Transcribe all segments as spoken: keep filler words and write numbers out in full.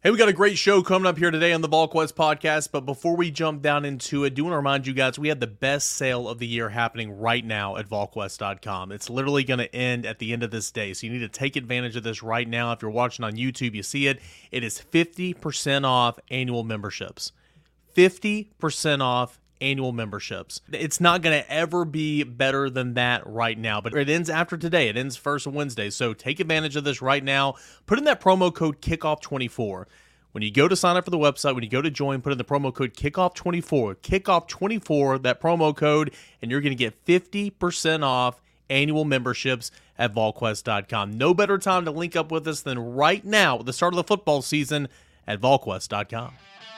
Hey, we got a great show coming up here today on the VolQuest podcast, but before we jump down into it, do want to remind you guys we have the best sale of the year happening right now at vol quest dot com. It's literally going to end at the end of this day, so you need to take advantage of this right now. If you're watching on YouTube, you see it. It is fifty percent off annual memberships. fifty percent off annual memberships. It's not going to ever be better than that right now, but it ends after today. It ends first Wednesday, so take advantage of this right now. Put in that promo code kickoff twenty-four. When you go to sign up for the website, when you go to join, put in the promo code kickoff twenty-four. kickoff twenty-four, that promo code, and you're going to get fifty percent off annual memberships at vol quest dot com. No better time to link up with us than right now at the start of the football season at vol quest dot com.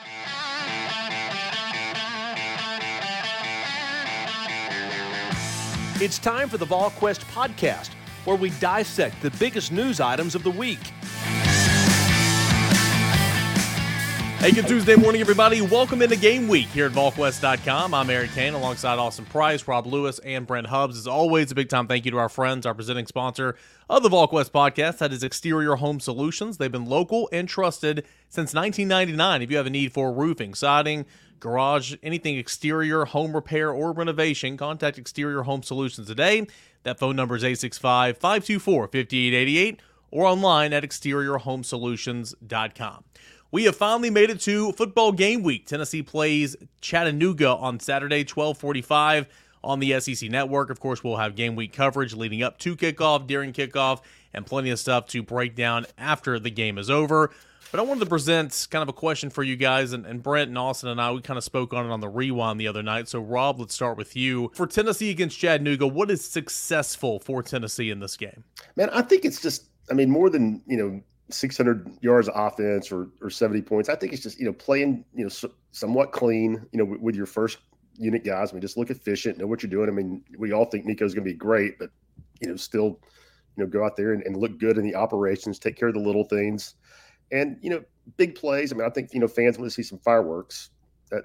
It's time for the VolQuest podcast, where we dissect the biggest news items of the week. Hey, good Tuesday morning, everybody. Welcome into Game Week here at vol quest dot com. I'm Eric Kane alongside Austin Price, Rob Lewis, and Brent Hubbs. As always, a big time thank you to our friends, our presenting sponsor of the VolQuest podcast. That is Exterior Home Solutions. They've been local and trusted since nineteen ninety-nine. If you have a need for roofing, siding, garage, anything exterior, home repair, or renovation, contact Exterior Home Solutions today. That phone number is eight six five, five two four, five eight eight eight or online at exterior home solutions dot com. We have finally made it to football game week. Tennessee plays Chattanooga on Saturday, twelve forty-five on the S E C Network. Of course, we'll have game week coverage leading up to kickoff, during kickoff, and plenty of stuff to break down after the game is over. But I wanted to present kind of a question for you guys, and, and Brent and Austin and I, we kind of spoke on it on the Rewind the other night. So, Rob, let's start with you. For Tennessee against Chattanooga, what is successful for Tennessee in this game? Man, I think it's just, I mean, more than, you know, six hundred yards of offense or, or seventy points. I think it's just, you know, playing, you know, so, somewhat clean, you know, with, with your first unit guys. I mean, just look efficient, know what you're doing. I mean, we all think Nico's going to be great, but, you know, still, you know, go out there and, and look good in the operations, take care of the little things. And, you know, big plays. I mean, I think, you know, fans want to see some fireworks that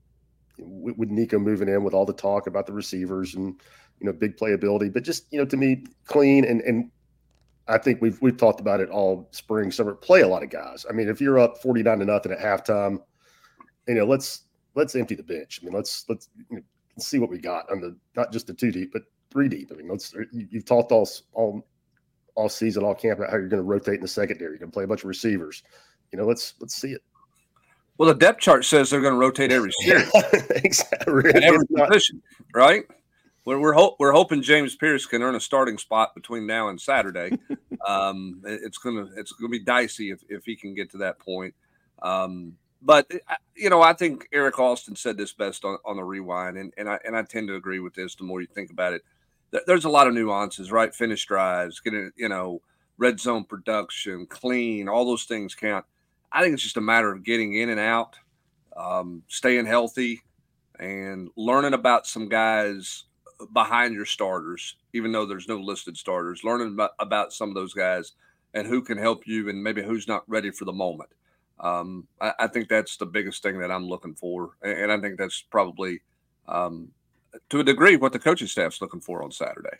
with, with Nico moving in with all the talk about the receivers and, you know, big playability, but just, you know, to me, clean. And, and I think we've, we've talked about it all spring, summer, play a lot of guys. I mean, if you're up forty-nine to nothing at halftime, you know, let's, let's empty the bench. I mean, let's, let's, you know, let's see what we got on the, not just the two deep, but three deep. I mean, let's, you've talked all, all, all season, all camp about how you're going to rotate in the secondary. You're going to play a bunch of receivers. You know, let's let's see it. Well, the depth chart says they're going to rotate every series, exactly. at every position, right? We're we're, ho- we're hoping James Pierce can earn a starting spot between now and Saturday. um, it's gonna it's gonna be dicey if, if he can get to that point. Um, but you know, I think Eric Austin said this best on, on the Rewind, and and I and I tend to agree with this. The more you think about it. There's a lot of nuances, right? Finish drives, getting, you know, red zone production, clean, all those things count. I think it's just a matter of getting in and out, um, staying healthy, and learning about some guys behind your starters, even though there's no listed starters, learning about, about some of those guys and who can help you and maybe who's not ready for the moment. Um, I, I think that's the biggest thing that I'm looking for. And, and I think that's probably um, – to a degree, what the coaching staff's looking for on Saturday.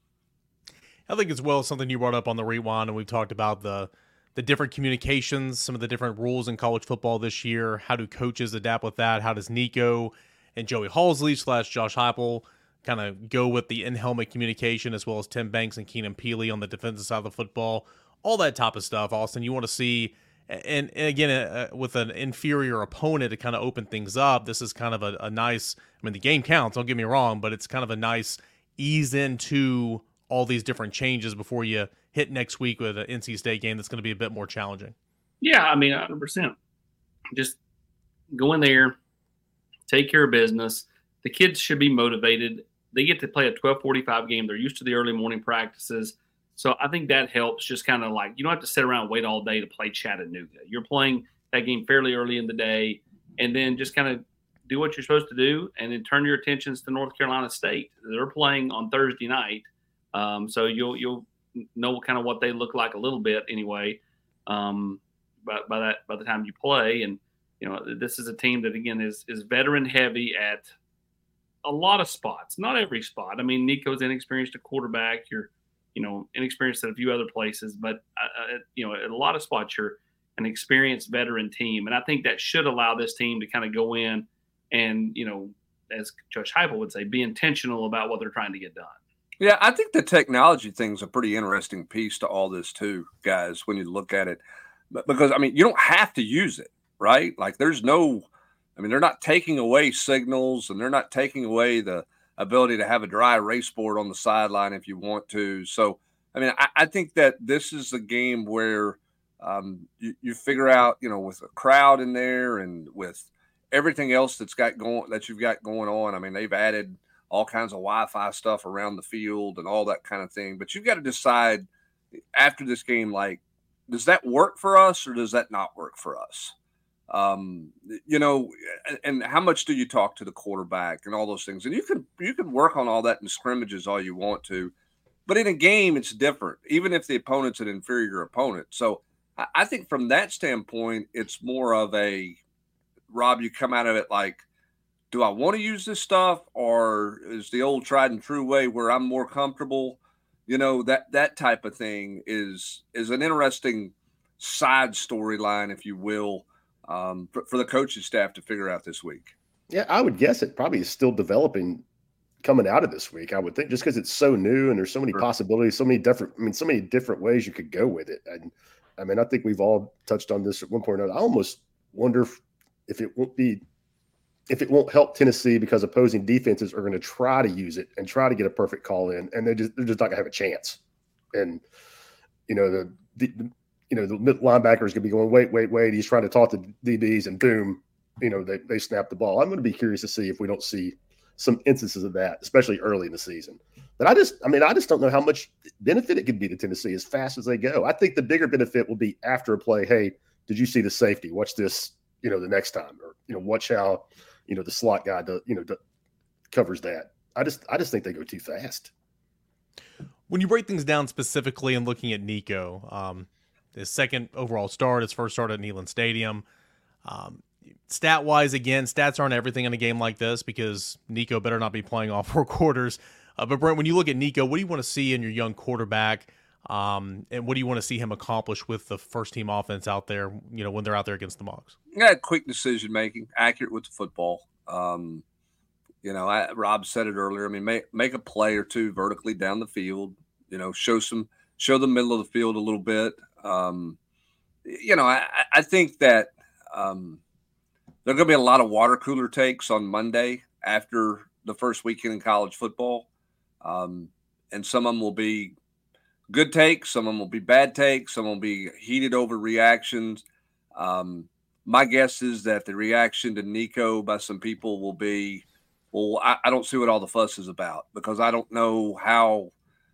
I think as well something you brought up on the Rewind, and we've talked about the the different communications, some of the different rules in college football this year. How do coaches adapt with that? How does Nico and Joey Halsley slash Josh Heupel kind of go with the in-helmet communication, as well as Tim Banks and Keenan Peely on the defensive side of the football? All that type of stuff, Austin. You want to see, and, and again, uh, with an inferior opponent to kind of open things up, this is kind of a, a nice, I mean, the game counts, don't get me wrong, but it's kind of a nice ease into all these different changes before you hit next week with an N C State game that's going to be a bit more challenging. Yeah, I mean, one hundred percent. Just go in there, take care of business. The kids should be motivated. They get to play a twelve forty-five game. They're used to the early morning practices. So I think that helps, just kind of like, you don't have to sit around and wait all day to play Chattanooga. You're playing that game fairly early in the day, and then just kind of do what you're supposed to do, and then turn your attentions to North Carolina State. They're playing on Thursday night, um, so you'll you'll know kind of what they look like a little bit anyway. Um, by, by that by the time you play, and you know this is a team that again is is veteran heavy at a lot of spots, not every spot. I mean, Nico's inexperienced at quarterback. You're you know inexperienced at a few other places, but uh, you know at a lot of spots you're an experienced veteran team. And I think that should allow this team to kind of go in and, you know, as Coach Heupel would say, be intentional about what they're trying to get done. Yeah, I think the technology thing's a pretty interesting piece to all this too, guys, when you look at it. Because, I mean, you don't have to use it, right? Like there's no – I mean, they're not taking away signals and they're not taking away the ability to have a dry erase board on the sideline if you want to. So, I mean, I, I think that this is a game where um, you, you figure out, you know, with a crowd in there and with everything else that's got going that you've got going on. I mean, they've added all kinds of Wi-Fi stuff around the field and all that kind of thing. But you've got to decide after this game, like, does that work for us or does that not work for us? Um, you know, and, and how much do you talk to the quarterback and all those things? And you can you can work on all that in scrimmages all you want to, but in a game it's different, even if the opponent's an inferior opponent. So I, I think from that standpoint, it's more of a Rob, you come out of it like, do I want to use this stuff, or is the old tried and true way where I'm more comfortable? You know, that that type of thing is is an interesting side storyline, if you will, um, for, for the coaching staff to figure out this week. Yeah, I would guess it probably is still developing coming out of this week. I would think just because it's so new and there's so many Sure. possibilities, so many different, I mean, so many different ways you could go with it. And I mean, I think we've all touched on this at one point or another. I almost wonder if, if it won't be, if it won't help Tennessee because opposing defenses are going to try to use it and try to get a perfect call in, and they're just, they're just not going to have a chance. And, you know, the, the you know, the linebacker is going to be going, wait, wait, wait. He's trying to talk to D Bs, and boom, you know, they, they snap the ball. I'm going to be curious to see if we don't see some instances of that, especially early in the season. But I just, I mean, I just don't know how much benefit it could be to Tennessee as fast as they go. I think the bigger benefit will be after a play. Hey, did you see the safety? Watch this, you know, the next time, or, you know, watch how, you know, the slot guy does, you know, does, covers that. I just, I just think they go too fast. When you break things down specifically and looking at Nico, um, his second overall start, his first start at Neyland Stadium, um, stat-wise, again, stats aren't everything in a game like this because Nico better not be playing all four quarters. Uh, but, Brent, when you look at Nico, what do you want to see in your young quarterback, um, and what do you want to see him accomplish with the first-team offense out there, you know, when they're out there against the Mocs? Yeah, quick decision-making, accurate with the football. Um, you know, I, Rob said it earlier. I mean, make, make a play or two vertically down the field, you know, show some show the middle of the field a little bit. Um, you know, I, I think that um, – there are going to be a lot of water cooler takes on Monday after the first weekend in college football. Um, and some of them will be good takes. Some of them will be bad takes. Some will be heated over reactions. Um, my guess is that the reaction to Nico by some people will be, well, I, I don't see what all the fuss is about, because I don't know how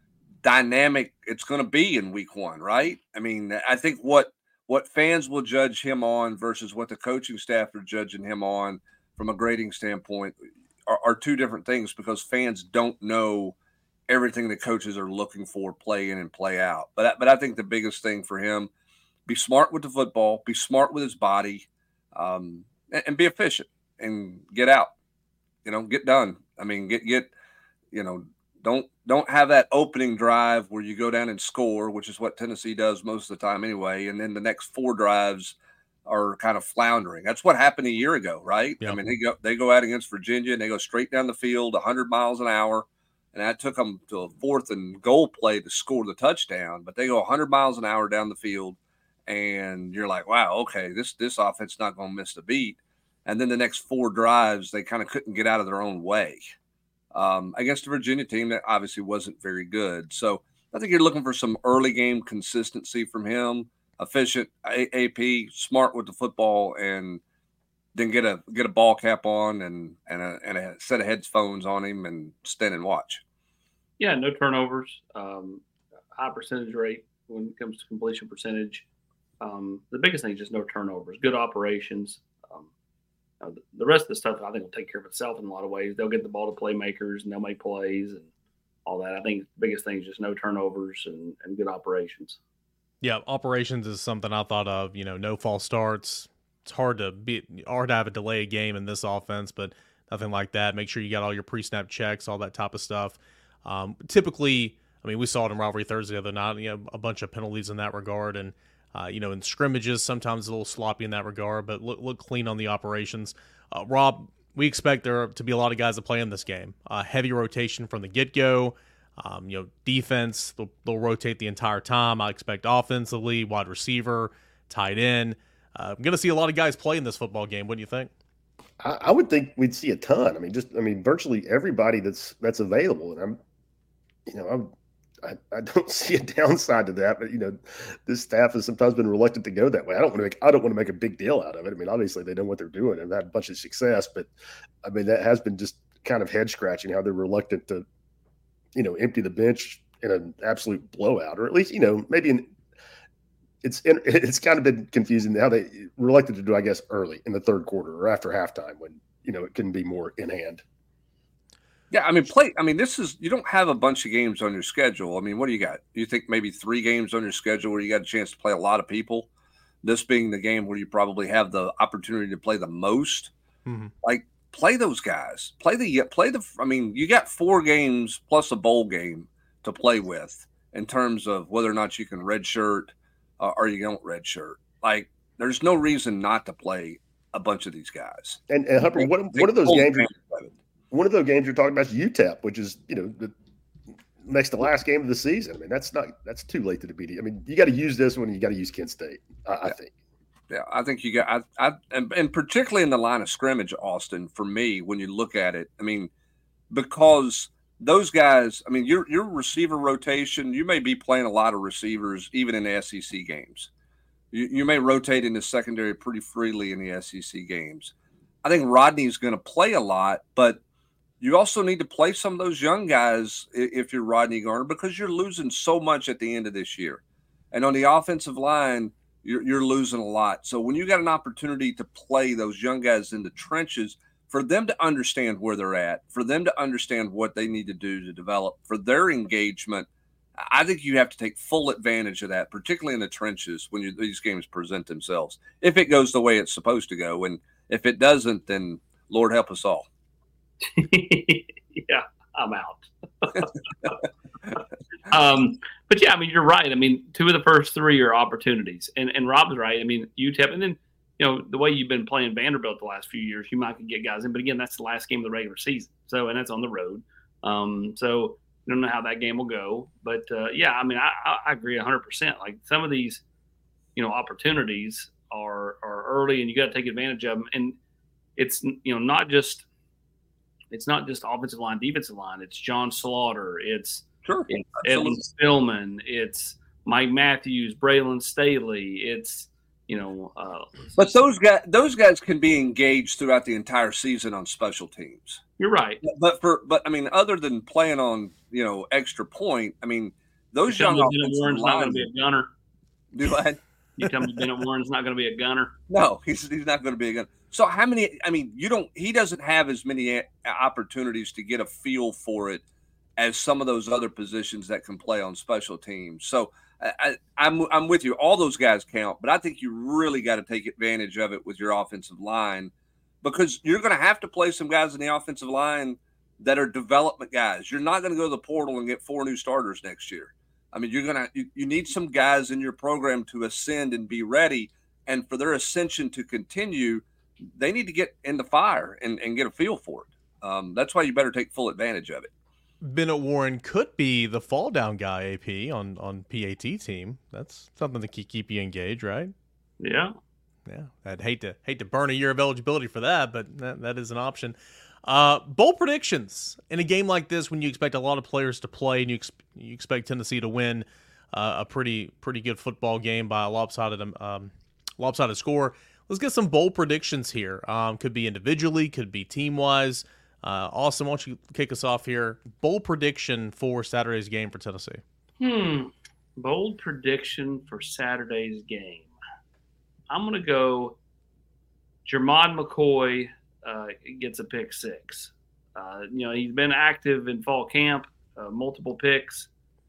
dynamic it's going to be in week one, right? I mean, I think what, What fans will judge him on versus what the coaching staff are judging him on from a grading standpoint are, are two different things, because fans don't know everything the coaches are looking for play in and play out. But, but I think the biggest thing for him, be smart with the football, be smart with his body, um, and, and be efficient and get out, you know, get done. I mean, get, get, you know, Don't don't have that opening drive where you go down and score, which is what Tennessee does most of the time anyway, and then the next four drives are kind of floundering. That's what happened a year ago, right? Yep. I mean, they go they go out against Virginia and they go straight down the field, one hundred miles an hour, and that took them to a fourth and goal play to score the touchdown. But they go one hundred miles an hour down the field, and you're like, wow, okay, this this offense is not going to miss a beat. And then the next four drives, they kind of couldn't get out of their own way. Um, against a Virginia team that obviously wasn't very good. So I think you're looking for some early game consistency from him, efficient A P, smart with the football, and then get a get a ball cap on and and a, and a set of headphones on him and stand and watch. Yeah, no turnovers, um, high percentage rate when it comes to completion percentage. Um, the biggest thing is just no turnovers, good operations. Um, Uh, the rest of the stuff, I think, will take care of itself in a lot of ways. They'll get the ball to playmakers, and they'll make plays and all that. I think the biggest thing is just no turnovers and, and good operations. Yeah, operations is something I thought of. You know, no false starts. It's hard to be hard to have a delay game in this offense, but nothing like that. Make sure you got all your pre-snap checks, all that type of stuff. Um, typically, I mean, we saw it in Rivalry Thursday the other night. You know, a bunch of penalties in that regard, and Uh, you know, in scrimmages, sometimes a little sloppy in that regard, but look, look clean on the operations. Uh, Rob, we expect there to be a lot of guys that play in this game. Uh, heavy rotation from the get-go. Um, you know, defense, they'll, they'll rotate the entire time. I expect offensively, wide receiver, tight end. Uh, I'm going to see a lot of guys play in this football game. What do you think? I, I would think we'd see a ton. I mean, just I mean, virtually everybody that's that's available, and I'm, you know, I'm. I, I don't see a downside to that, but you know, this staff has sometimes been reluctant to go that way. I don't want to make I don't want to make a big deal out of it. I mean, obviously they know what they're doing and had a bunch of success, but I mean that has been just kind of head scratching how they're reluctant to, you know, empty the bench in an absolute blowout, or at least you know maybe in, it's it's kind of been confusing how they reluctant to do I guess early in the third quarter or after halftime when you know it can be more in hand. Yeah, I mean, play. I mean, this is you don't have a bunch of games on your schedule. I mean, what do you got? You think maybe three games on your schedule where you got a chance to play a lot of people? This being the game where you probably have the opportunity to play the most. Mm-hmm. Like, play those guys. Play the play the. I mean, you got four games plus a bowl game to play with in terms of whether or not you can redshirt uh, or you don't redshirt. Like, there's no reason not to play a bunch of these guys. And, and Humphrey, what what are those games? One of those games you're talking about is U T E P, which is, you know, the next to last game of the season. I mean, that's not that's too late to be. I mean, you got to use this one. You got to use Kent State, I, yeah. I think. Yeah, I think you got, I, I and, and particularly in the line of scrimmage, Austin, for me, when you look at it, I mean, because those guys, I mean, your your receiver rotation, you may be playing a lot of receivers even in the S E C games. You, you may rotate in the secondary pretty freely in the S E C games. I think Rodney's going to play a lot, but you also need to play some of those young guys if you're Rodney Garner because you're losing so much at the end of this year. And on the offensive line, you're, you're losing a lot. So when you got an opportunity to play those young guys in the trenches, for them to understand where they're at, for them to understand what they need to do to develop, for their engagement, I think you have to take full advantage of that, particularly in the trenches when you, these games present themselves, if it goes the way it's supposed to go. And if it doesn't, then Lord help us all. Yeah, I'm out. um, but yeah, I mean, you're right. I mean, two of the first three are opportunities, and and Rob's right. I mean, U T E P, and then you know the way you've been playing Vanderbilt the last few years, you might could get guys in, but again, that's the last game of the regular season. So, and that's on the road. Um, so I don't know how that game will go, but uh, yeah, I mean, I, I agree one hundred percent. Like some of these, you know, opportunities are are early, and you got to take advantage of them. And it's you know not just. It's not just offensive line, defensive line. It's John Slaughter. It's, sure. it's Evan Spillman. It's Mike Matthews, Braylon Staley. It's, you know. Uh, but those guys, those guys can be engaged throughout the entire season on special teams. You're right. But for, but I mean, other than playing on, you know, extra point, I mean, those you young offensive Warren's not going to be a gunner. Do I? You tell me Bennett Warren's not going to be a gunner? No, he's he's not going to be a gunner. So how many? I mean, you don't. He doesn't have as many opportunities to get a feel for it as some of those other positions that can play on special teams. So I, I, I'm I'm with you. All those guys count, but I think you really got to take advantage of it with your offensive line because you're going to have to play some guys in the offensive line that are development guys. You're not going to go to the portal and get four new starters next year. I mean, you're gonna you, you need some guys in your program to ascend and be ready, and for their ascension to continue, they need to get in the fire and, and get a feel for it. Um, that's why you better take full advantage of it. Bennett Warren could be the fall down guy, A P, on, on P A T team. That's something to keep, keep you engaged, right? Yeah. Yeah. I'd hate to hate to burn a year of eligibility for that, but that, that is an option. Uh, bowl predictions in a game like this when you expect a lot of players to play and you, ex- you expect Tennessee to win uh, a pretty pretty good football game by a lopsided um, lopsided score. Let's get some bowl predictions here. Um, could be individually, could be team-wise. Uh, Austin, why don't you kick us off here? Bowl prediction for Saturday's game for Tennessee. Hmm. Bold prediction for Saturday's game. I'm going to go Jermod McCoy uh, gets a pick six. Uh, you know, he's been active in fall camp, uh, multiple picks,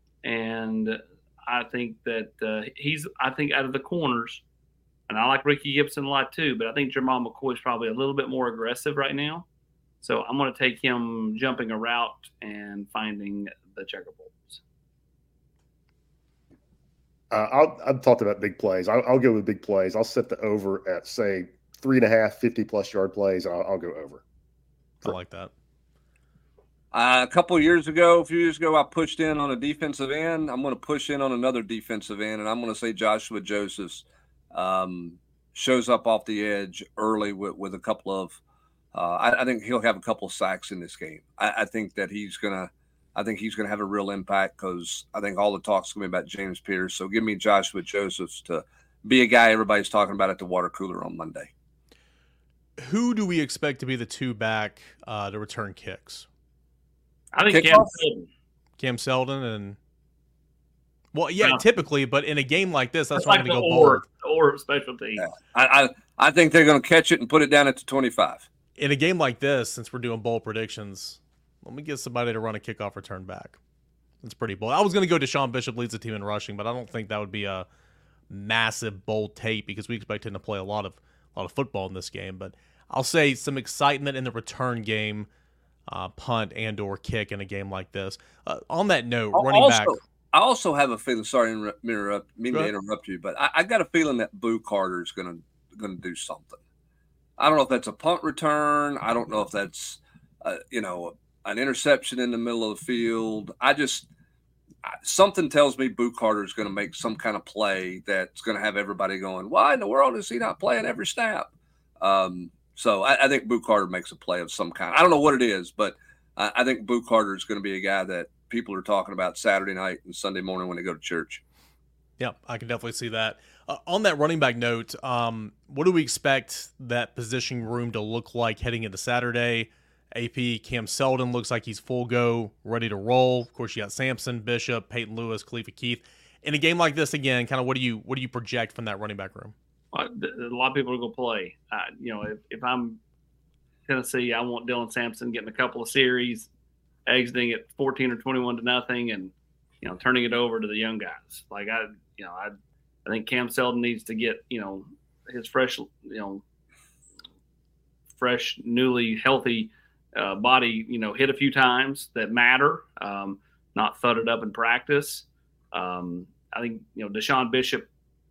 and I think that uh, he's, I think out of the corners, and I like Ricky Gibson a lot too, but I think Jermod McCoy is probably a little bit more aggressive right now. So I'm going to take him jumping a route and finding the checkerboards. Uh, I'll, I've talked about big plays. I'll, I'll go with big plays. I'll set the over at, say, three and a half, fifty-plus yard plays, and I'll, I'll go over. I like that. Uh, a couple of years ago, a few years ago, I pushed in on a defensive end. I'm going to push in on another defensive end, and I'm going to say Joshua Josephs um, shows up off the edge early with, with a couple of uh, – I, I think he'll have a couple of sacks in this game. I, I think that he's going to – I think he's going to have a real impact because I think all the talk's going to be about James Pierce. So give me Joshua Josephs to be a guy everybody's talking about at the water cooler on Monday. Who do we expect to be the two back uh, to return kicks? I think Cam Seldon. Cam Seldon and well, yeah, Yeah. typically, but in a game like this, that's That's why like I'm the going to go or, bold. or special teams. Yeah. I, I I think they're going to catch it and put it down at the twenty-five. In a game like this, since we're doing bold predictions, let me get somebody to run a kickoff return back. That's pretty bold. I was going to go Deshaun Bishop leads the team in rushing, but I don't think that would be a massive bold tape because we expect him to play a lot of a lot of football in this game. But I'll say some excitement in the return game. Uh, punt and or kick in a game like this. Uh, on that note, running also, back. I also have a feeling. Sorry, to interrupt, mean Go to ahead. interrupt you, but I, I got a feeling that Boo Carter is going to going to do something. I don't know if that's a punt return. I don't know if that's uh, you know an interception in the middle of the field. I just something tells me Boo Carter is going to make some kind of play that's going to have everybody going, "Why in the world is he not playing every snap?" Um, So I, I think Boo Carter makes a play of some kind. I don't know what it is, but I, I think Boo Carter is going to be a guy that people are talking about Saturday night and Sunday morning when they go to church. Yeah, I can definitely see that. Uh, on that running back note, um, what do we expect that position room to look like heading into Saturday? A P, Cam Seldon looks like he's full go, ready to roll. Of course, you got Sampson, Bishop, Peyton Lewis, Khalifa Keith. In a game like this, again, kind of what do you what do you project from that running back room? A lot of people are going to play. Uh, you know, if, if I'm Tennessee, I want Dylan Sampson getting a couple of series, exiting at fourteen or twenty-one to nothing, and you know, turning it over to the young guys. Like I, you know, I, I think Cam Seldon needs to get you know his fresh, you know, fresh, newly healthy uh, body, you know, hit a few times that matter, um, not thudded up in practice. Um, I think you know Deshaun Bishop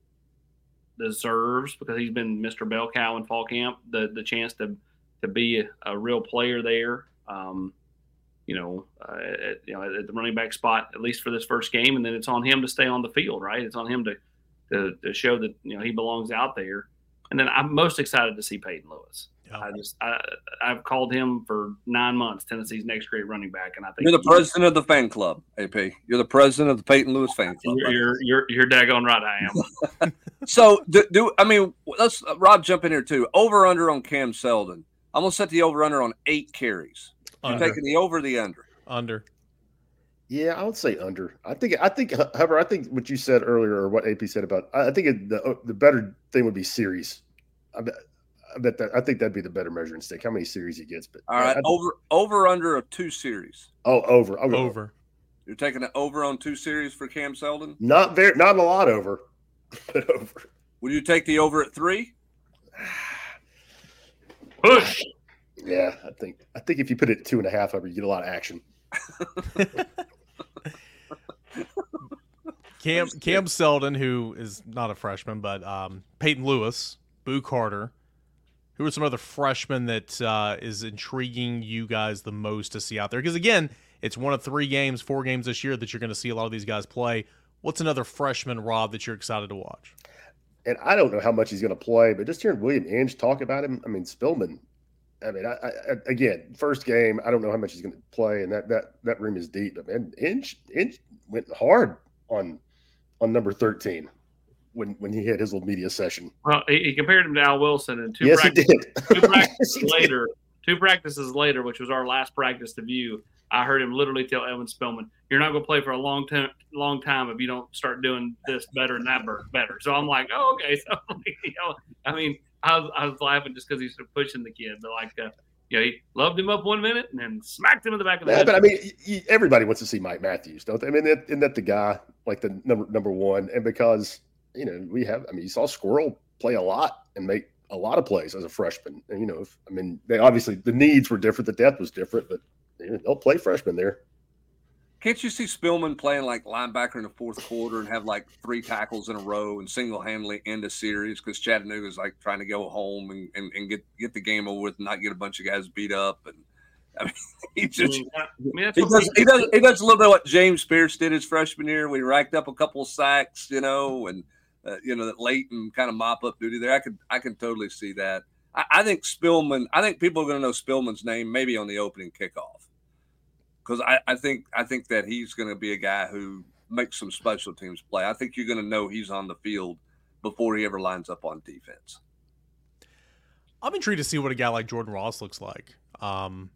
deserves, because he's been Mister Bell Cow in fall camp, the the chance to to be a, a real player there. Um, you know, uh, at, you know, at the running back spot, at least for this first game, and then it's on him to stay on the field, right? It's on him to to, to show that you know he belongs out there. And then I'm most excited to see Peyton Lewis. Yeah. I just I, I've called him for nine months Tennessee's next great running back, and I think You're the president of the fan club, A P. You're the president of the Peyton Lewis fan club. You're you're you're, you're daggone right, I am. So do, do I mean let's uh, Rob jump in here too. Over under on Cam Seldon. I'm gonna set the over under on eight carries. You're Under. taking the over the under. Under. Yeah, I would say under. I think. I think. However, I think what you said earlier, or what A P said about, I think it, the the better thing would be series. I bet. I bet that. I think that'd be the better measuring stick. How many series he gets? But All right, I, over over under of two series. oh, over. I'll go Over. You're taking the over on two series for Cam Seldon. Not very. Not a lot over, but over. Would you take the over at three? Push. Yeah, I think. I think if you put it at two and a half over, you get a lot of action. Cam Cam Seldon, who is not a freshman, but um, Peyton Lewis, Boo Carter. Who are some other freshmen that uh, is intriguing you guys the most to see out there? Because, again, it's one of three games, four games this year that you're going to see a lot of these guys play. What's another freshman, Rob, that you're excited to watch? And I don't know how much he's going to play, but just hearing William Inge talk about him, I mean, Spillman, I mean, I, I, again, first game, I don't know how much he's going to play, and that that that room is deep. But, man, Inge, Inge went hard on on number thirteen when when he had his little media session. Well, he, he compared him to Al Wilson, and two Yes, he practices, did. two practices Yes, he did. later, two practices later, which was our last practice to view, I heard him literally tell Evan Spillman, "You're not going to play for a long time, long time if you don't start doing this better and that better." So I'm like, "Oh, okay." So you know, I mean, I was I was laughing just because he's pushing the kid, but like, uh, you know, he loved him up one minute and then smacked him in the back of the Yeah, head. but I mean, y- everybody wants to see Mike Matthews, don't they? I mean, that, isn't that the guy, like the number number one? And because you know we have, I mean, you saw Squirrel play a lot and make a lot of plays as a freshman. And you know, if, I mean, they obviously the needs were different, the depth was different, but you know, they'll play freshmen there. can't you see Spillman playing like linebacker in the fourth quarter and have like three tackles in a row and single-handedly end a series because Chattanooga's like trying to go home and, and, and get, get the game over with and not get a bunch of guys beat up. And I mean, he just I mean, he does, he does he does a little bit of what James Pierce did his freshman year. We racked up a couple of sacks, you know, and uh, you know that late and kind of mop up duty there. I could I can totally see that. I, I think Spillman. I think people are going to know Spillman's name maybe on the opening kickoff because I, I think I think that he's going to be a guy who makes some special teams play. I think you're going to know he's on the field before he ever lines up on defense. I'm intrigued to see what a guy like Jordan Ross looks like. Um,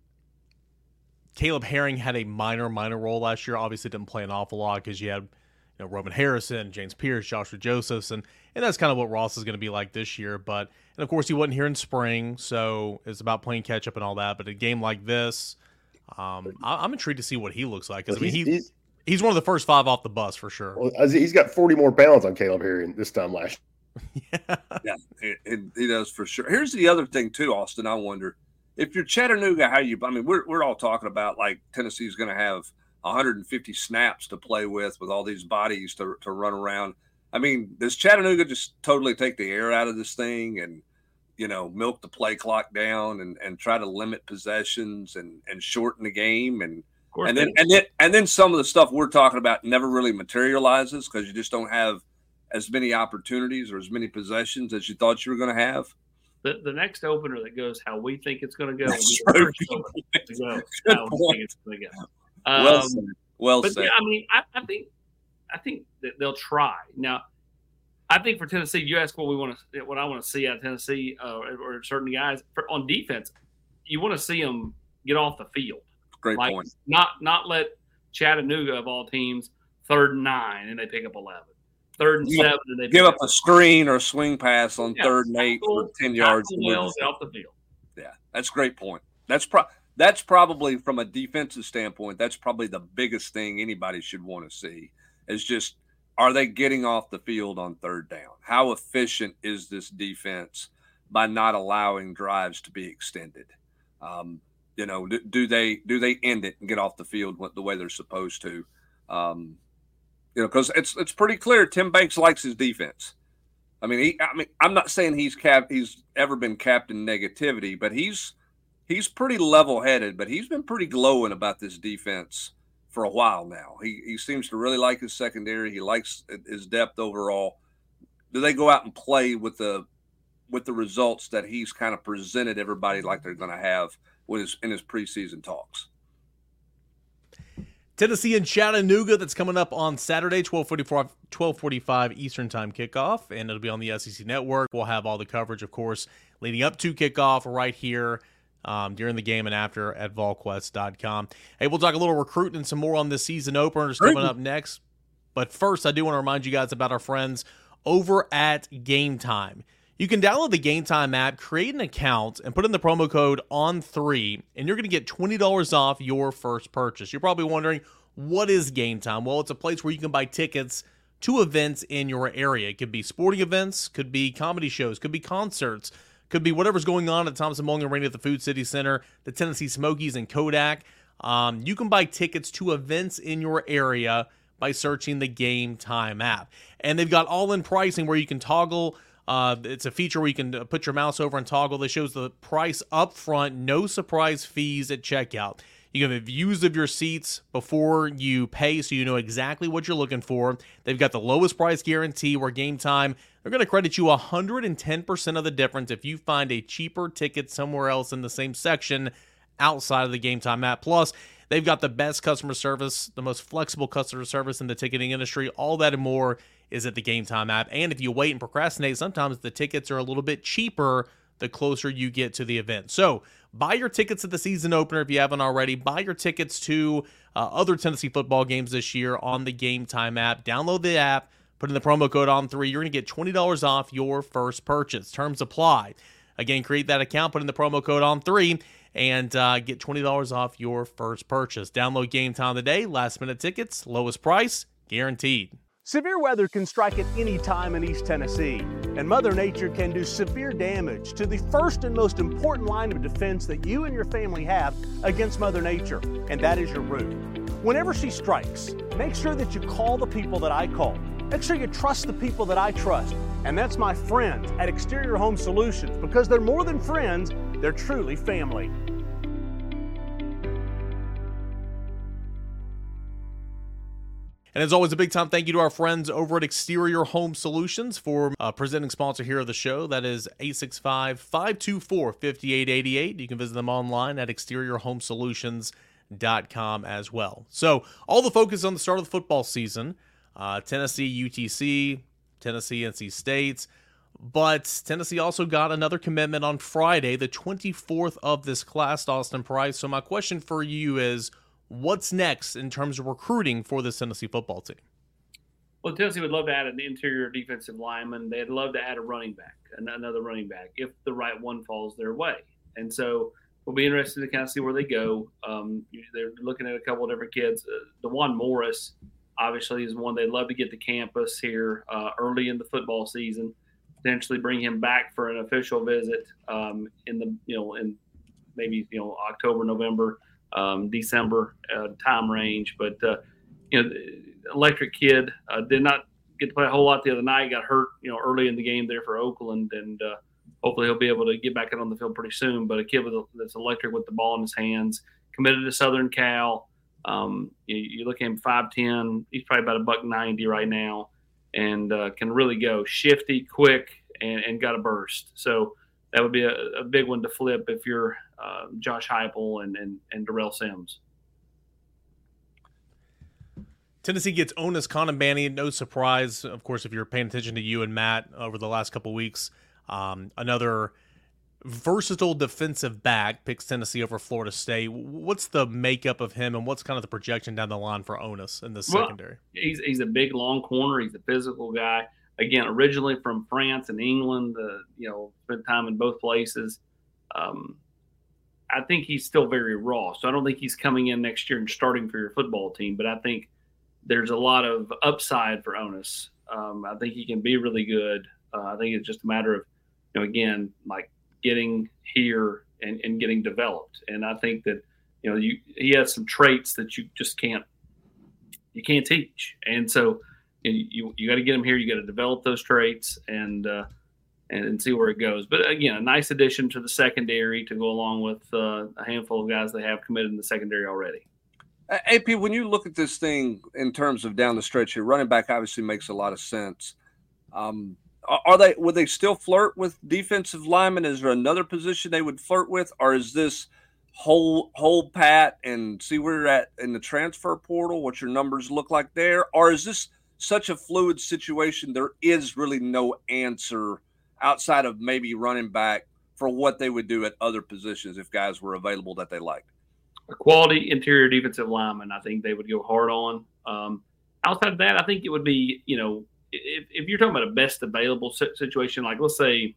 Caleb Herring had a minor, minor role last year. Obviously didn't play an awful lot because you had, you know, Roman Harrison, James Pierce, Joshua Josephs, and, and that's kind of what Ross is going to be like this year. But, and of course, he wasn't here in spring, so it's about playing catch-up and all that. But a game like this, um, I, I'm intrigued to see what he looks like. Because, I mean, he, he's, he's one of the first five off the bus for sure. Well, he's got forty more pounds on Caleb Herring this time last year. yeah, yeah it, it, he does for sure. Here's the other thing, too, Austin, I wonder. If you're Chattanooga, how you – I mean, we're we're all talking about, like, Tennessee's going to have one hundred fifty snaps to play with with all these bodies to, to run around. I mean, does Chattanooga just totally take the air out of this thing and, you know, milk the play clock down and, and try to limit possessions and, and shorten the game? And and then, and, then, and then some of the stuff we're talking about never really materializes because you just don't have as many opportunities or as many possessions as you thought you were going to have? The, the next opener that goes how we think it's going to go. That's will be true. the first to go how we think it's going to go. Um, well said. Well but said. Yeah, I mean, I, I think I think that they'll try. Now, I think for Tennessee, you ask what we want to, what I want to see out of Tennessee uh, or certain guys for, on defense. You want to see them get off the field. Great like, point. Not not let Chattanooga of all teams third and nine and they pick up eleven. Third and seven, and they give up a screen or a swing pass on yeah, third and eight for ten yards. Well off the field. Yeah, that's a great point. That's pro- that's probably from a defensive standpoint. That's probably the biggest thing anybody should want to see is just are they getting off the field on third down? How efficient is this defense by not allowing drives to be extended? Um, you know, do, do they do they end it and get off the field the way they're supposed to? Um, You know, because it's it's pretty clear Tim Banks likes his defense. I mean, he. I mean, I'm not saying he's cap. He's ever been capped in negativity, but he's he's pretty level-headed. But he's been pretty glowing about this defense for a while now. He he seems to really like his secondary. He likes his depth overall. Do they go out and play with the with the results that he's kind of presented everybody like they're going to have with his in his preseason talks? Tennessee and Chattanooga, that's coming up on Saturday, twelve forty-five Eastern Time kickoff, and it'll be on the S E C Network. We'll have all the coverage, of course, leading up to kickoff right here um, during the game and after at vol quest dot com. Hey, we'll talk a little recruiting and some more on this season openers coming up next. But first, I do want to remind you guys about our friends over at Game Time. You can download the Game Time app, create an account, and put in the promo code on three, and you're going to get twenty dollars off your first purchase. You're probably wondering, what is Game Time? Well, it's a place where you can buy tickets to events in your area. It could be sporting events, could be comedy shows, could be concerts, could be whatever's going on at Thomas and Mullen Arena at the Food City Center, the Tennessee Smokies, and Kodak. Um, you can buy tickets to events in your area by searching the Game Time app. And they've got all-in pricing where you can toggle. Uh, it's a feature where you can put your mouse over and toggle that shows the price up front, no surprise fees at checkout. You can have views of your seats before you pay so you know exactly what you're looking for. They've got the lowest price guarantee where Game Time, they're going to credit you one hundred ten percent of the difference if you find a cheaper ticket somewhere else in the same section outside of the Game Time app. Plus, they've got the best customer service, the most flexible customer service in the ticketing industry. All that and more is at the Game Time app. And if you wait and procrastinate, sometimes the tickets are a little bit cheaper the closer you get to the event. So buy your tickets at the season opener if you haven't already. Buy your tickets to uh, other Tennessee football games this year on the Game Time app. Download the app, put in the promo code on three. You're going to get twenty dollars off your first purchase. Terms apply. Again, create that account, put in the promo code on three, and uh, get twenty dollars off your first purchase. Download Game Time today. Last minute tickets, lowest price, guaranteed. Severe weather can strike at any time in East Tennessee, and Mother Nature can do severe damage to the first and most important line of defense that you and your family have against Mother Nature, and that is your roof. Whenever she strikes, make sure that you call the people that I call. Make sure you trust the people that I trust. And that's my friends at Exterior Home Solutions, because they're more than friends, they're truly family. And as always, a big time thank you to our friends over at Exterior Home Solutions for uh, presenting sponsor here of the show. That is eight six five, five two four, five eight eight eight. You can visit them online at exterior home solutions dot com as well. So all the focus on the start of the football season, uh, Tennessee, U T C, Tennessee, N C State. But Tennessee also got another commitment on Friday, the twenty-fourth of this class, Austin Price. So my question for you is, what's next in terms of recruiting for this Tennessee football team? Well, Tennessee would love to add an interior defensive lineman. They'd love to add a running back, another running back, if the right one falls their way. And so we'll be interested to kind of see where they go. Um, they're looking at a couple of different kids. Uh, DeJuan Morris, obviously, is one they'd love to get to campus here uh, early in the football season, potentially bring him back for an official visit um, in the, you know, in maybe, you know, October, November. Um, December uh, time range, but uh, you know, electric kid uh, did not get to play a whole lot the other night. Got hurt, you know, early in the game there for Oakland, and uh, hopefully he'll be able to get back out on the field pretty soon. But a kid with a, that's electric with the ball in his hands, committed to Southern Cal. Um, you, you look at him five ten. He's probably about a buck ninety right now, and uh, can really go shifty, quick, and, and got a burst. So that would be a, a big one to flip if you're uh, Josh Heupel and, and, and Darrell Sims. Tennessee gets Onis Conabani. No surprise, of course, if you're paying attention to you and Matt over the last couple of weeks. Um, another versatile defensive back picks Tennessee over Florida State. What's the makeup of him, and what's kind of the projection down the line for Onis in this well, secondary? He's, he's a big, long corner. He's a physical guy. Again, originally from France and England, uh, you know, spent time in both places. Um, I think he's still very raw. So I don't think he's coming in next year and starting for your football team. But I think there's a lot of upside for Onis. Um, I think he can be really good. Uh, I think it's just a matter of, you know, again, like getting here and, and getting developed. And I think that, you know, you he has some traits that you just can't you can't teach. And so And you you got to get him here. You got to develop those traits and uh, and and see where it goes. But again, a nice addition to the secondary to go along with uh, a handful of guys they have committed in the secondary already. A P, when you look at this thing in terms of down the stretch here, running back obviously makes a lot of sense. Um, are they would they still flirt with defensive linemen? Is there another position they would flirt with, or is this hold hold pat and see where you're at in the transfer portal, what your numbers look like there, or is this such a fluid situation, there is really no answer outside of maybe running back for what they would do at other positions if guys were available that they liked? A quality interior defensive lineman, I think they would go hard on. Um, outside of that, I think it would be, you know, if, if you're talking about a best available situation, like let's say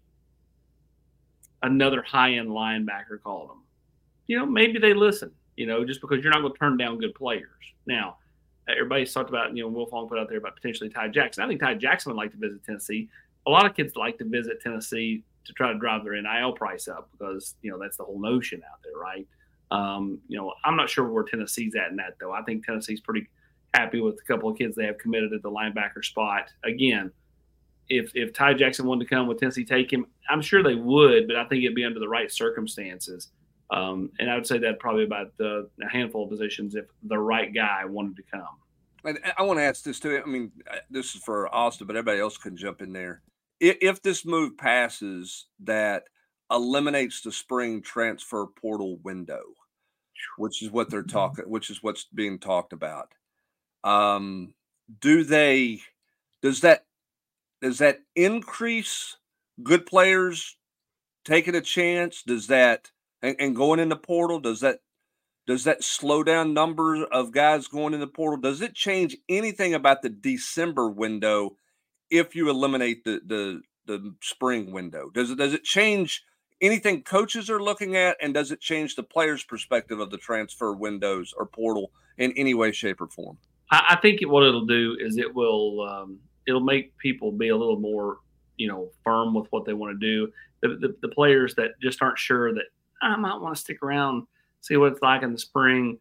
another high-end linebacker called them, you know, maybe they listen, you know, just because you're not going to turn down good players. Now, everybody's talked about, you know, Will Fong put out there about potentially Ty Jackson. I think Ty Jackson would like to visit Tennessee. A lot of kids like to visit Tennessee to try to drive their N I L price up because, you know, that's the whole notion out there, right? Um, you know, I'm not sure where Tennessee's at in that, though. I think Tennessee's pretty happy with a couple of kids they have committed at the linebacker spot. Again, if if Ty Jackson wanted to come, would Tennessee take him? I'm sure they would, but I think it'd be under the right circumstances. Um, and I would say that probably about uh, a handful of positions if the right guy wanted to come. And I want to ask this too. I mean, this is for Austin, but everybody else can jump in there. If, if this move passes that eliminates the spring transfer portal window, which is what they're talking, which is what's being talked about, um, do they? Does that does that increase good players taking a chance? Does that and, and going in the portal? Does that does that slow down numbers of guys going in the portal? Does it change anything about the December window if you eliminate the the the spring window? Does it does it change anything coaches are looking at, and does it change the players' perspective of the transfer windows or portal in any way, shape, or form? I, I think what it'll do is it will um, it'll make people be a little more, you know, firm with what they want to do. The, the, the players that just aren't sure that I might want to stick around, see what it's like in the spring.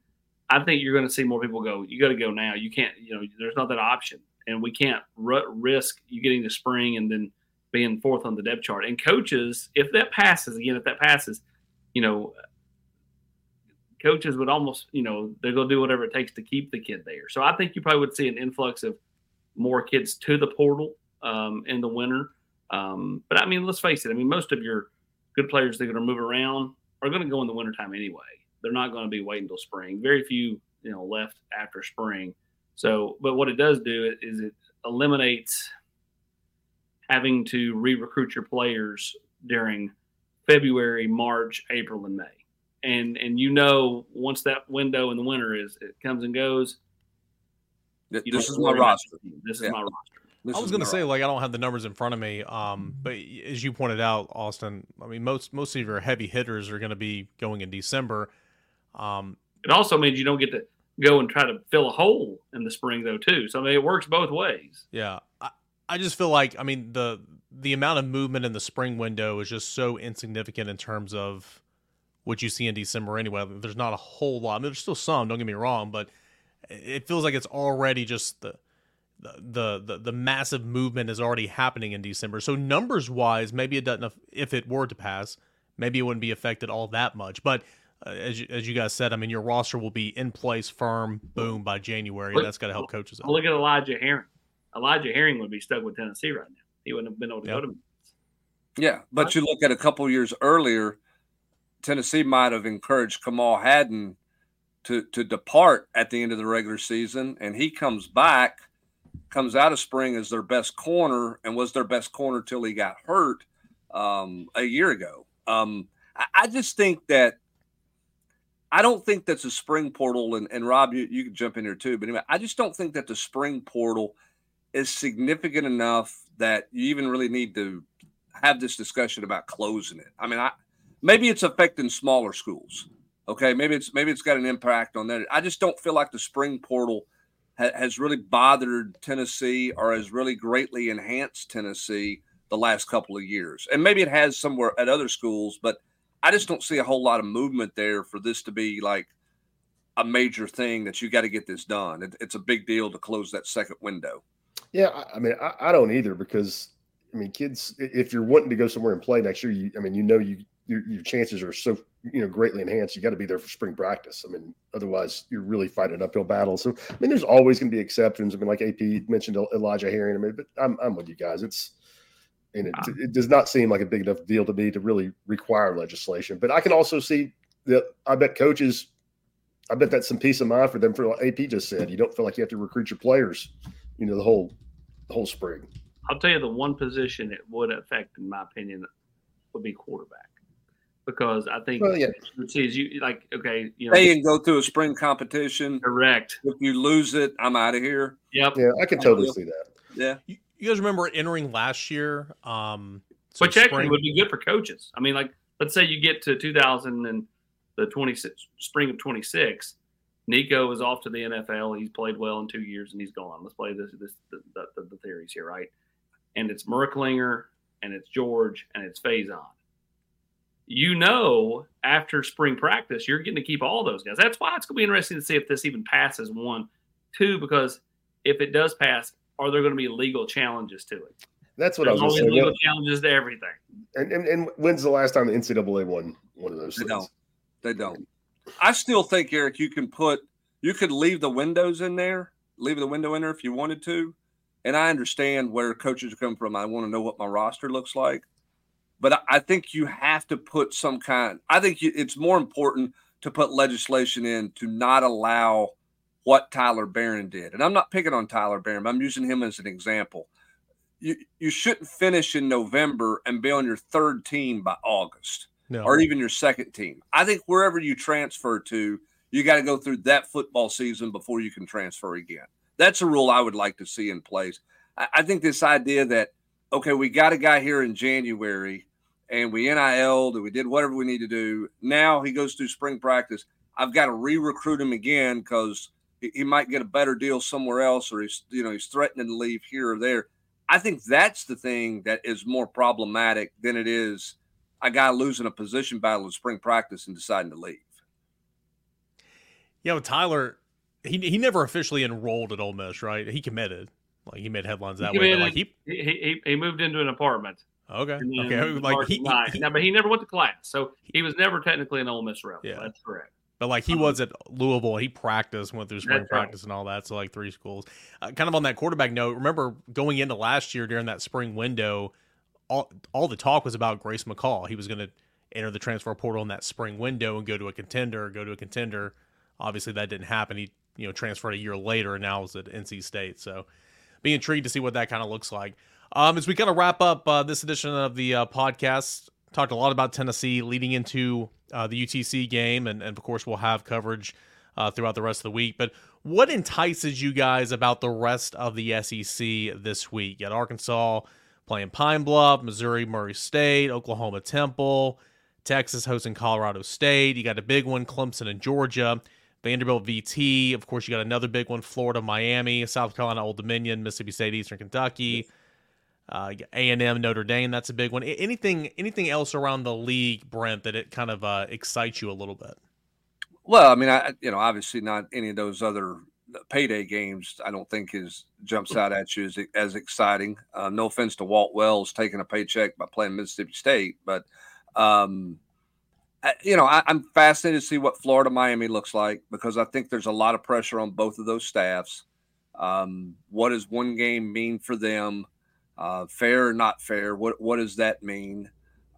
I think you're going to see more people go, you got to go now. You can't, you know, there's not that option. And we can't r- risk you getting to spring and then being fourth on the depth chart. And coaches, if that passes, again, if that passes, you know, coaches would almost, you know, they're going to do whatever it takes to keep the kid there. So I think you probably would see an influx of more kids to the portal um, in the winter. Um, but, I mean, let's face it. I mean, most of your good players that are going to move around are going to go in the wintertime anyway. They're not going to be waiting until spring. Very few, you know, left after spring. So, but what it does do is it eliminates having to re-recruit your players during February, March, April, and May. And and you know, once that window in the winter is, it comes and goes. This is my roster. This is yeah. my roster. This I was going to say, like, I don't have the numbers in front of me, um, but as you pointed out, Austin, I mean, most most of your heavy hitters are going to be going in December. Um, it also means you don't get to go and try to fill a hole in the spring, though, too. So, I mean, it works both ways. Yeah. I, I just feel like, I mean, the the amount of movement in the spring window is just so insignificant in terms of what you see in December anyway. There's not a whole lot. I mean, there's still some, don't get me wrong, but it feels like it's already just the the the the massive movement is already happening in December. So numbers wise, maybe it doesn't, if it were to pass, maybe it wouldn't be affected all that much. But uh, as you, as you guys said, I mean, your roster will be in place, firm, boom, by January. Look, that's got to help coaches out. Look at Elijah Herring. Elijah Herring would be stuck with Tennessee right now. He wouldn't have been able to yep. go to. Yeah, but you look at a couple years earlier, Tennessee might have encouraged Kamal Hadden to to depart at the end of the regular season, and he comes back, comes out of spring as their best corner, and was their best corner till he got hurt um, a year ago. Um, I, I just think that I don't think that's a spring portal, and, and Rob, you, you can jump in here too, but anyway, I just don't think that the spring portal is significant enough that you even really need to have this discussion about closing it. I mean, I maybe it's affecting smaller schools. Okay, maybe it's maybe it's got an impact on that. I just don't feel like the spring portal ha- has really bothered Tennessee or has really greatly enhanced Tennessee the last couple of years. And maybe it has somewhere at other schools, but I just don't see a whole lot of movement there for this to be like a major thing that you got to get this done. It, it's a big deal to close that second window. Yeah, I, I mean, I, I don't either because, I mean, kids, if you're wanting to go somewhere and play next year, you, I mean, you know, you your, your chances are so, you know, greatly enhanced. You got to be there for spring practice. I mean, otherwise you're really fighting an uphill battle. So, I mean, there's always going to be exceptions. I mean, like A P mentioned Elijah Herring. I mean, but I'm, I'm with you guys. It's, and it, it does not seem like a big enough deal to me to really require legislation. But I can also see that I bet coaches, I bet that's some peace of mind for them. For what A P just said, you don't feel like you have to recruit your players, you know, the whole, the whole spring. I'll tell you the one position it would affect, in my opinion, would be quarterback. Because I think well, yeah. see, is you like okay, you know, they can go through a spring competition. Correct. If you lose it, I'm out of here. Yep. Yeah, I can totally see that. Yeah. You, you guys remember entering last year? Um, so Which actually spring- would be good for coaches. I mean, like, let's say you get to two thousand and the twenty-six spring of twenty-six. Nico is off to the N F L. He's played well in two years, and he's gone. Let's play this, this the, the, the theories here, right? And it's Merklinger, and it's George, and it's Faison. You know, after spring practice, you're getting to keep all those guys. That's why it's going to be interesting to see if this even passes, one. Two, because if it does pass, are there going to be legal challenges to it? That's what There's I was always going to say. legal What, challenges to everything. and, and and when's the last time the N C double A won one of those They things? don't. They don't. I still think, Eric, you can put you could leave the windows in there, leave the window in there if you wanted to. And I understand where coaches are coming from. I want to know what my roster looks like. But I think you have to put some kind – I think it's more important to put legislation in to not allow what Tyler Barron did. And I'm not picking on Tyler Barron, but I'm using him as an example. You you shouldn't finish in November and be on your third team by August no. or even your second team. I think wherever you transfer to, you got to go through that football season before you can transfer again. That's a rule I would like to see in place. I, I think this idea that, okay, we got a guy here in January and we N I L'd and we did whatever we need to do. Now he goes through spring practice. I've got to re-recruit him again because he, he might get a better deal somewhere else, or he's, you know, he's threatening to leave here or there. I think that's the thing that is more problematic than it is a guy losing a position battle in spring practice and deciding to leave. Yeah, with Tyler, he he never officially enrolled at Ole Miss, right? He committed. Like he made headlines that he way. Committed, But like he, he, he he moved into an apartment. okay, okay, like he, he, he no, but he never went to class, so he was never technically an Ole Miss rep. Yeah, that's correct. But like he um, was at Louisville, he practiced, went through spring practice right. and all that. So like three schools. Uh, kind of on that quarterback note, remember going into last year during that spring window, all all the talk was about Grace McCall. He was going to enter the transfer portal in that spring window and go to a contender, go to a contender. Obviously that didn't happen. He you know transferred a year later and now is at N C State. So be intrigued to see what that kind of looks like. Um, as we kind of wrap up uh, this edition of the uh, podcast, talked a lot about Tennessee leading into uh, the U T C game, and, and of course we'll have coverage uh, throughout the rest of the week. But what entices you guys about the rest of the S E C this week? You got Arkansas playing Pine Bluff, Missouri, Murray State, Oklahoma Temple, Texas hosting Colorado State. You got a big one, Clemson and Georgia, Vanderbilt V T. Of course, you got another big one, Florida, Miami, South Carolina, Old Dominion, Mississippi State, Eastern Kentucky. Uh, A and M, Notre Dame, that's a big one. Anything anything else around the league, Brent, that it kind of uh, excites you a little bit? Well, I mean, I you know, obviously not any of those other payday games, I don't think is jumps out at you as, as exciting. Uh, no offense to Walt Wells taking a paycheck by playing Mississippi State, but, um, I, you know, I, I'm fascinated to see what Florida Miami looks like because I think there's a lot of pressure on both of those staffs. Um, what does one game mean for them? Uh, fair or not fair? What what does that mean?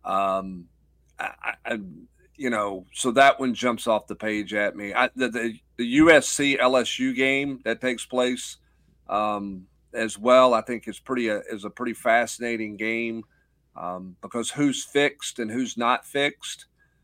Um, I, I, you know, so that one jumps off the page at me. I, the, the the U S C L S U game that takes place um, as well, I think is pretty uh, is a pretty fascinating game um, because who's fixed and who's not fixed.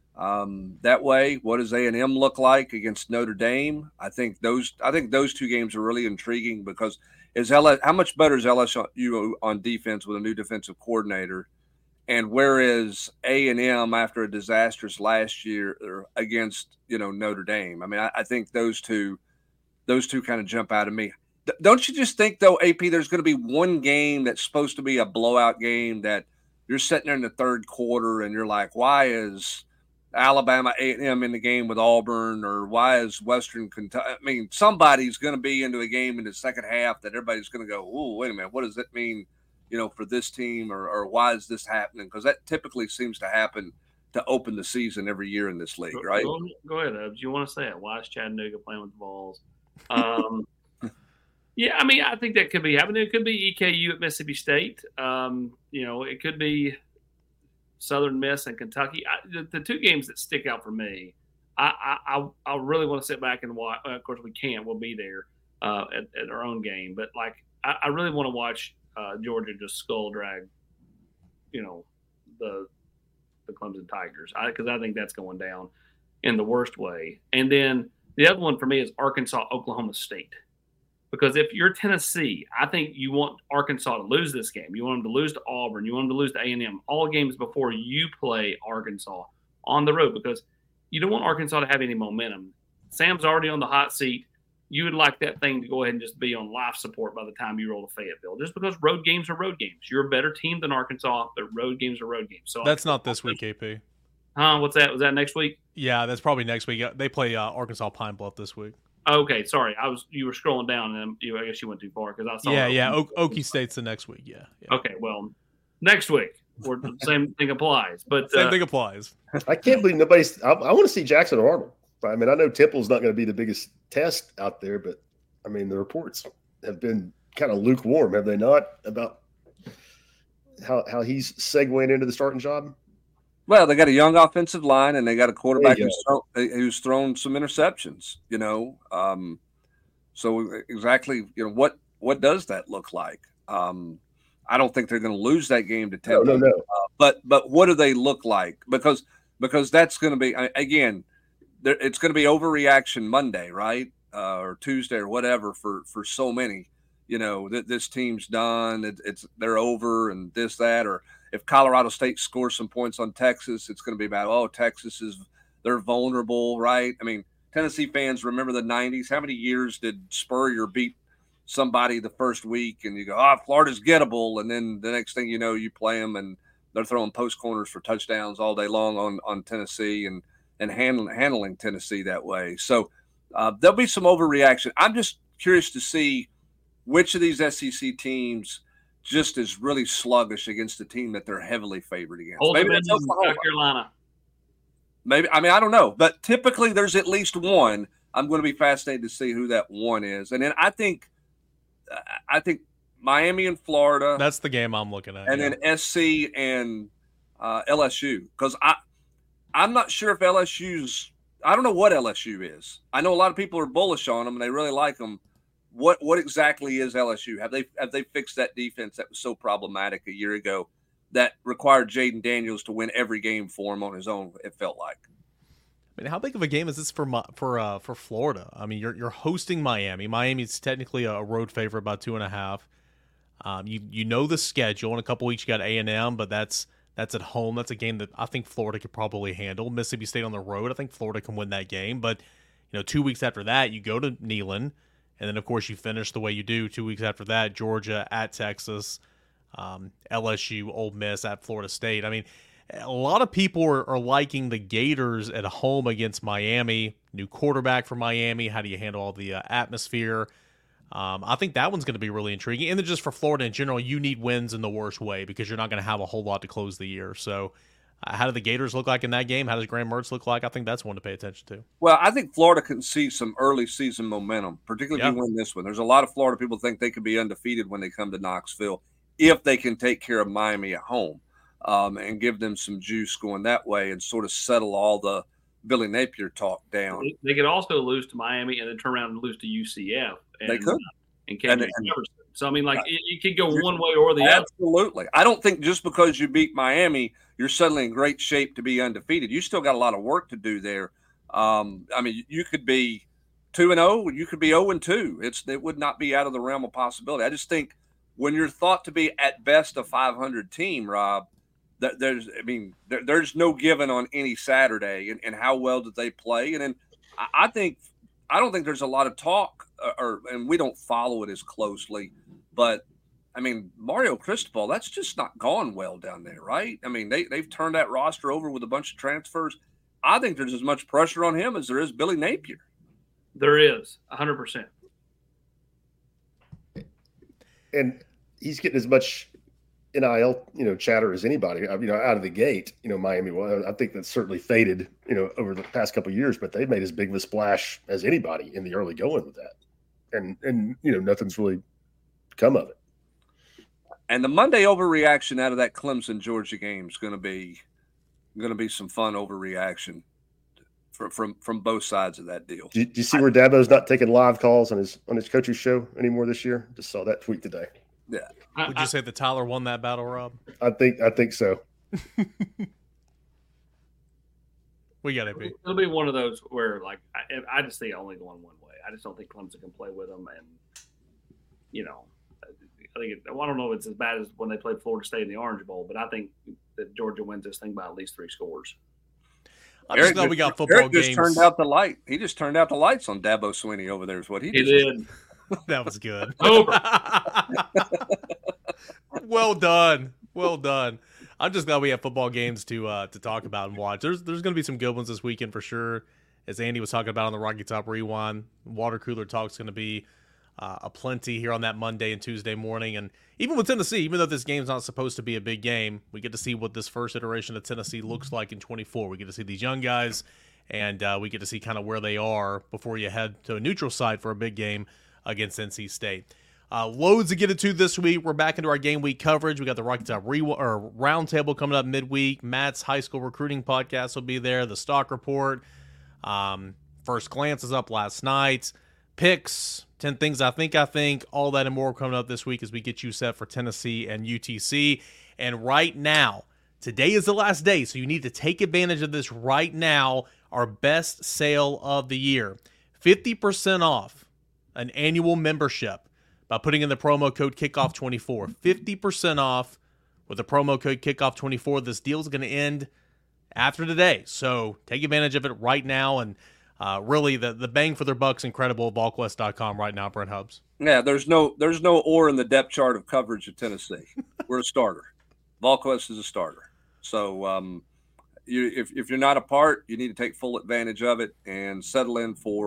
Um, that way, what does A and M look like against Notre Dame? I think those I think those two games are really intriguing because. Is L S, how much better is L S U on defense with a new defensive coordinator? And where is A and M after a disastrous last year against, you know, Notre Dame? I mean, I, I think those two, those two kind of jump out of me. D- don't you just think, though, A P, there's going to be one game that's supposed to be a blowout game that you're sitting there in the third quarter and you're like, why is Alabama A and M in the game with Auburn, or why is Western Kentucky? I mean, somebody's going to be into a game in the second half that everybody's going to go, "Oh, wait a minute, what does that mean, you know, for this team, or, or why is this happening?" Because that typically seems to happen to open the season every year in this league, right? Go, go ahead, Ubs. You want to say it? Why is Chattanooga playing with the Vols? Um, yeah, I mean, I think that could be happening. It could be E K U at Mississippi State. Um, you know, it could be Southern Miss and Kentucky. I, the, the two games that stick out for me, I I, I really want to sit back and watch. Of course, we can't. We'll be there uh, at, at our own game. But, like, I, I really want to watch uh, Georgia just skull drag, you know, the the Clemson Tigers. Because I, I think that's going down in the worst way. And then the other one for me is Arkansas, Oklahoma State. Because if you're Tennessee, I think you want Arkansas to lose this game. You want them to lose to Auburn. You want them to lose to A and M. All games before you play Arkansas on the road because you don't want Arkansas to have any momentum. Sam's already on the hot seat. You would like that thing to go ahead and just be on life support by the time you roll to Fayetteville. Just because road games are road games. You're a better team than Arkansas, but road games are road games. So that's not this week, A P. Huh? What's that? Was that next week? Yeah, that's probably next week. They play uh, Arkansas Pine Bluff this week. Okay, sorry. I was you were scrolling down, and you, I guess you went too far because I saw. Yeah, yeah. O- Okie State's the next week. Yeah, yeah. Okay, well, next week, or the same thing applies. But same uh, thing applies. I can't believe nobody's. I, I want to see Jackson Arnold. I mean, I know Temple's not going to be the biggest test out there, but I mean, the reports have been kind of lukewarm, have they not, about how how he's segueing into the starting job? Well, they got a young offensive line, and they got a quarterback who's thrown, who's thrown some interceptions. You know, um, so exactly, you know, what what does that look like? Um, I don't think they're going to lose that game to Temple. No, no, no. Uh, but but what do they look like? Because because that's going to be again, there, it's going to be overreaction Monday, right, uh, or Tuesday or whatever for for so many. You know that this team's done. It, it's they're over and this that or. If Colorado State scores some points on Texas, it's going to be about, oh, Texas is – they're vulnerable, right? I mean, Tennessee fans remember the nineties. How many years did Spurrier beat somebody the first week and you go, oh, Florida's gettable, and then the next thing you know, you play them and they're throwing post corners for touchdowns all day long on, on Tennessee and, and handling, handling Tennessee that way. So uh, there'll be some overreaction. I'm just curious to see which of these S E C teams just is really sluggish against a team that they're heavily favored against. Old Maybe Dominion, that's Oklahoma. South Carolina. Maybe, I mean, I don't know, but typically there's at least one. I'm going to be fascinated to see who that one is. And then I think, I think Miami and Florida. That's the game I'm looking at. And yeah. then S C and uh, L S U. Because I, I'm not sure if L S U's – I don't know what L S U is. I know a lot of people are bullish on them and they really like them. What what exactly is L S U? Have they have they fixed that defense that was so problematic a year ago that required Jaden Daniels to win every game for him on his own, it felt like? I mean, how big of a game is this for for uh, for Florida? I mean, you're you're hosting Miami. Miami's technically a road favorite, about two and a half. Um, you you know the schedule. In a couple weeks, you got A and M, but that's that's at home. That's a game that I think Florida could probably handle. Mississippi State on the road, I think Florida can win that game. But you know, two weeks after that, you go to Neyland, and then of course you finish the way you do. Two weeks after that, Georgia at Texas, um, L S U, Ole Miss at Florida State. I mean, a lot of people are, are liking the Gators at home against Miami. New quarterback for Miami. How do you handle all the uh, atmosphere? Um, I think that one's going to be really intriguing. And then just for Florida in general, you need wins in the worst way because you're not going to have a whole lot to close the year. So uh, how do the Gators look like in that game? How does Graham Mertz look like? I think that's one to pay attention to. Well, I think Florida can see some early season momentum, particularly if Yep. you win this one. There's a lot of Florida people think they could be undefeated when they come to Knoxville if they can take care of Miami at home. Um, and give them some juice going that way and sort of settle all the Billy Napier talk down. They, they could also lose to Miami and then turn around and lose to U C F. And, They could. And, and, And- and- So, I mean, like, it, it could go one way or the other. Absolutely. I don't think just because you beat Miami, you're suddenly in great shape to be undefeated. You still got a lot of work to do there. Um, I mean, you could be two and oh, you could be oh and two. It's it would not be out of the realm of possibility. I just think when you're thought to be at best a five hundred team, Rob, There's, I mean, there, there's no given on any Saturday, and, and how well did they play? And then I, I think, I don't think there's a lot of talk, or, or and we don't follow it as closely. But I mean, Mario Cristobal, that's just not gone well down there, right? I mean, they they've turned that roster over with a bunch of transfers. I think there's as much pressure on him as there is Billy Napier. There is one hundred percent. And he's getting as much N I L, you know, chatter as anybody, you know, out of the gate. You know, Miami, well, I think that's certainly faded, you know, over the past couple of years, but they've made as big of a splash as anybody in the early going with that. And, and you know, nothing's really come of it. And the Monday overreaction out of that Clemson Georgia game is going to be going to be some fun overreaction from from from both sides of that deal. Do you, do you see where Dabo's not taking live calls on his on his coach's show anymore this year? Just saw that tweet today. Yeah. Would you say that Tyler won that battle, Rob? I think I think so. We got it, B. It'll be one of those where, like, I, I just see it only going one way. I just don't think Clemson can play with them. And, you know, I think it, I don't know if it's as bad as when they played Florida State in the Orange Bowl, but I think that Georgia wins this thing by at least three scores. I'm just glad we got football Eric just games. turned out the light. He just turned out the lights on Dabo Swinney over there is what he, He did. did. That was good. Over. Well done. Well done. I'm just glad we have football games to uh, to talk about and watch. There's there's going to be some good ones this weekend for sure. As Andy was talking about on the Rocky Top Rewind, water cooler talk's going to be uh, a plenty here on that Monday and Tuesday morning. And even with Tennessee, even though this game's not supposed to be a big game, we get to see what this first iteration of Tennessee looks like in twenty-four. We get to see these young guys, and uh, we get to see kind of where they are before you head to a neutral site for a big game against N C State. Uh, loads to get into this week. We're back into our game week coverage. We got the Rocky Top Re- or Roundtable coming up midweek. Matt's high school recruiting podcast will be there. The Stock Report. Um, First Glance is up last night. Picks, ten things I think I think. All that and more coming up this week as we get you set for Tennessee and U T C. And right now, today is the last day, so you need to take advantage of this right now. Our best sale of the year. fifty percent off an annual membership by putting in the promo code kickoff twenty-four. fifty percent off with the promo code kickoff twenty-four. This deal is going to end after today, so take advantage of it right now. And uh, really, the, the bang for their buck's incredible at VolQuest dot com right now, Brent Hubbs. Yeah, there's no there's no or in the depth chart of coverage of Tennessee. We're a starter. VolQuest is a starter. So um, you, if, if you're not a part, you need to take full advantage of it and settle in for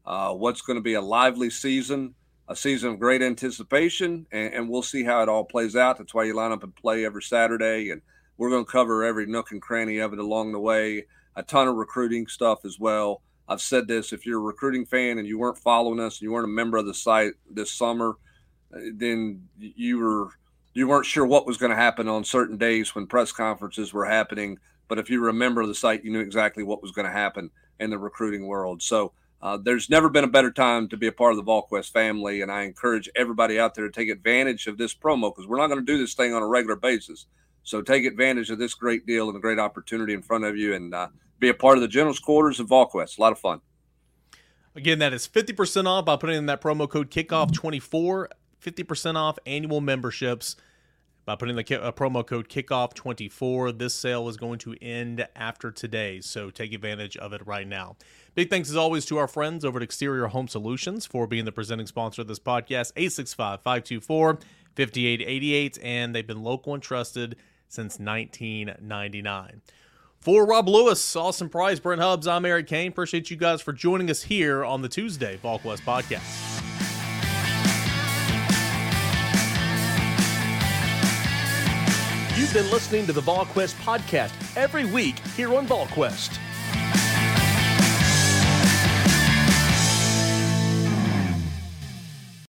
uh, what's going to be a lively season, a season of great anticipation, and, and we'll see how it all plays out. That's why you line up and play every Saturday, and we're going to cover every nook and cranny of it along the way. A ton of recruiting stuff as well. I've said this, if you're a recruiting fan and you weren't following us and you weren't a member of the site this summer, then you were you weren't sure what was going to happen on certain days when press conferences were happening. But if you remember the site, you knew exactly what was going to happen in the recruiting world. So uh, there's never been a better time to be a part of the VolQuest family, and I encourage everybody out there to take advantage of this promo, because we're not going to do this thing on a regular basis. So take advantage of this great deal and a great opportunity in front of you, and uh, be a part of the General's Quarters of VolQuest. A lot of fun. Again, that is fifty percent off by putting in that promo code kickoff twenty-four. fifty percent off annual memberships by putting the uh, promo code kickoff twenty-four. This sale is going to end after today, so take advantage of it right now. Big thanks as always to our friends over at Exterior Home Solutions for being the presenting sponsor of this podcast. Eight six five, five two four, five eight eight eight, and they've been local and trusted since nineteen ninety-nine. For Rob Lewis, Austin Price, Brent Hubbs, I'm Eric Kane. Appreciate you guys for joining us here on the Tuesday VolQuest podcast. You've been listening to the VolQuest podcast every week here on VolQuest.